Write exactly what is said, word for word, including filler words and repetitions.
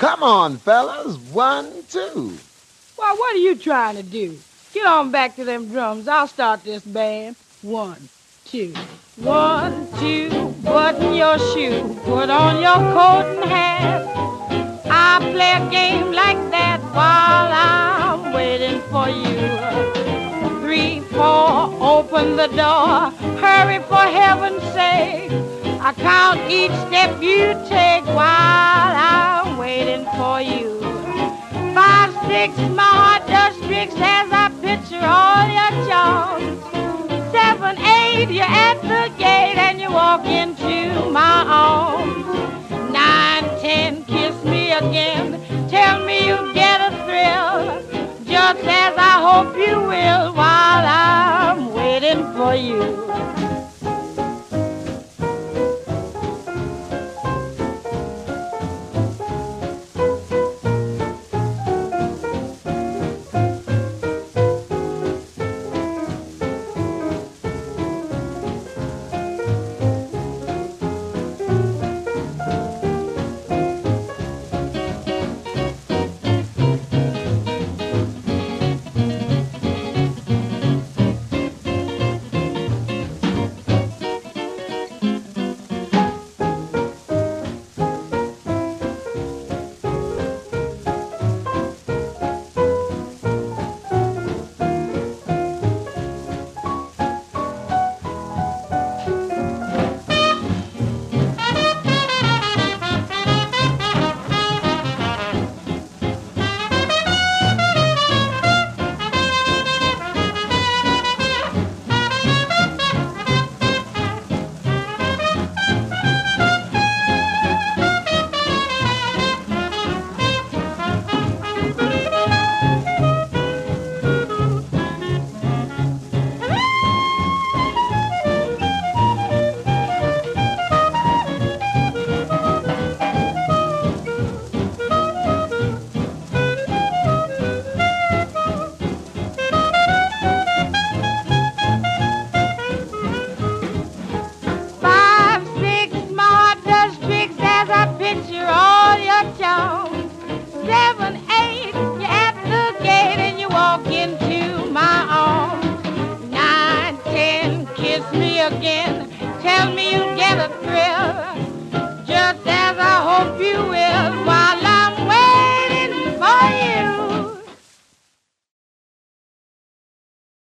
Come on, fellas. One, two. Why, what are you trying to do? Get on back to them drums. I'll start this band. One, two. One, two, button your shoe, put on your coat and hat. I play a game like that while I'm waiting for you. Three, four, open the door. Hurry for heaven's sake. I count each step you take while I'm waiting for you. Five, six, my heart does tricks as I picture all your charms. Seven, eight, you're at the gate and you walk into my arms. Nine, ten, kiss me again. Tell me you get a thrill, just as I hope you will while I'm waiting for you. Picture all your charms. Seven, eight, you're at the gate and you walk into my arms. Nine, ten, kiss me again.